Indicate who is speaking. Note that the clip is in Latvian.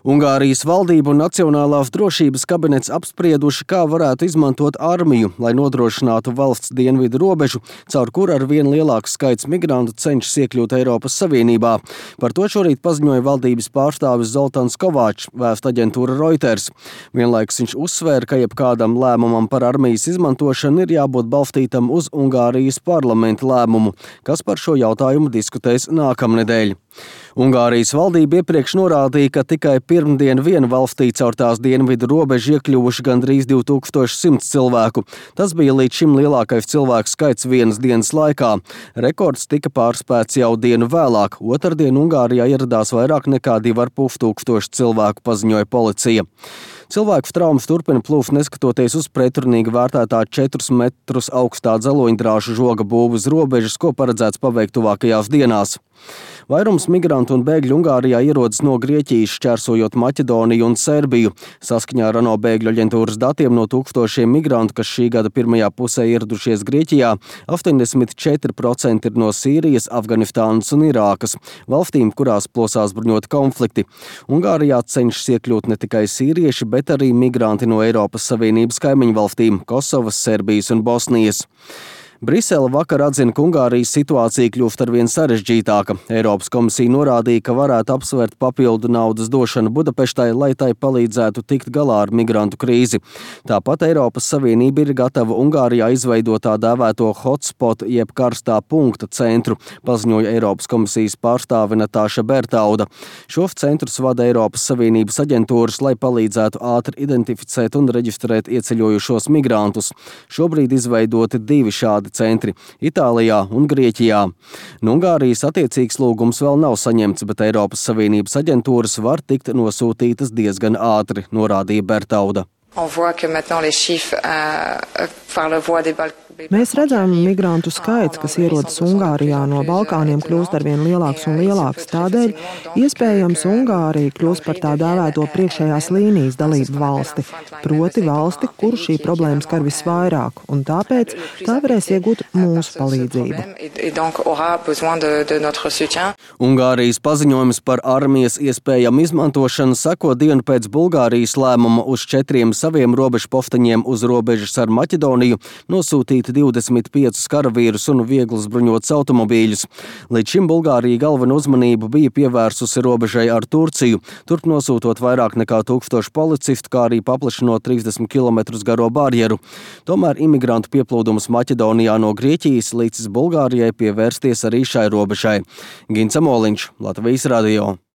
Speaker 1: Ungārijas valdība un Nacionālās drošības kabinets apsprieduši, kā varētu izmantot armiju, lai nodrošinātu valsts dienvidu robežu, caur kuru ar vien lielāks skaits migrantu cenšas iekļūt Eiropas Savienībā. Par to šorīt paziņoja valdības pārstāvis Zoltans Kovāčs, vēstu aģentūra Reuters. Vienlaikus viņš uzsvēra, ka jebkādam lēmumam par armijas izmantošanu ir jābūt balstītam uz Ungārijas parlamenta lēmumu, kas par šo jautājumu diskutēs nākamnedēļ. Ungārijas valdība iepriekš norādīja, ka tikai pirmdien vien valstī caur tās dienvidu robežu iekļuvuši gandrīz 2100 cilvēku. Tas bija līdz šim lielākais cilvēku skaits vienas dienas laikā. Rekords tika pārspēts jau dienu vēlāk. Otrdien Ungārijā ieradās vairāk nekā 2500 cilvēku, paziņoja policija. Cilvēku traumas turpina plūst neskatoties uz pretrunīgi vērtētā 4 metrus augstā dzeloņdrāšu žoga būvu uz robežas, ko paredzēts paveikt tuvākajās dienās. Vairums migrantu un bēgļu Ungārijā ierodas no Grieķijas, šķērsojot Maķedoniju un Serbiju. Saskaņā ar ANO bēgļu aģentūras datiem no tūkstošiem migrantu, kas šī gada pirmajā pusē ieradušies Grieķijā, 84% ir no Sīrijas, Afganistānas un Irākas, valstīm, kurās plosās bruņoti konflikti. Ungārijā cenšas iekļūt ne tikai sīrieši, bet arī migranti no Eiropas Savienības kaimiņu valstīm – Kosovas, Serbijas un Bosnijas. Brisele vakar atzina, ka Ungārijas situācija kļūst arvien sarežģītāka. Eiropas komisija norādīja, ka varētu apsvērt papildu naudas došanu Budapeštai, lai tai palīdzētu tikt galā ar migrantu krīzi. Tāpat Eiropas Savienība ir gatava Ungārijā izveidot tā dēvēto hotspot jeb karstā punkta centru, paziņoja Eiropas komisijas pārstāve Natāša Bertauda. Šos centrus vada Eiropas Savienības aģentūras, lai palīdzētu ātri identificēt un reģistrēt ieceļojušos migrantus. Šobrīd izveidoti 2 šādi centri – Itālijā un Grieķijā. No Ungārijas attiecīgs lūgums vēl nav saņemts, bet Eiropas Savienības aģentūras var tikt nosūtītas diezgan ātri, norādīja Bertauda.
Speaker 2: Mēs redzam, migrantu skaits, kas ierodas Ungārijā no Balkāniem, kļūst arvien lielāks un lielāks. Tādēļ iespējams Ungārija kļūst par tā dēvēto priekšējās līnijas dalību valsti, proti valsti, kuru šī problēma skar visvairāk, un tāpēc tā varēs iegūt mūsu palīdzību.
Speaker 1: Ungārijas paziņojums par armijas iespējamu izmantošanu seko dienu pēc Bulgārijas lēmuma uz 4 saviem robežu posteņiem uz robežas ar Maķedoniju nosūtīt 25 karavīrus un vieglus bruņotus automobīļus. Līdz šim Bulgārija galveno uzmanību bija pievērsusi robežai ar Turciju, turp nosūtot vairāk nekā 1000 policistu, kā arī paplašinot 30 km garo barjeru. Tomēr imigrantu pieplūdums Maķedonijā no Grieķijas līdz Bulgārijai pievērsties arī šai robežai. Gints Amoliņš, Latvijas radio.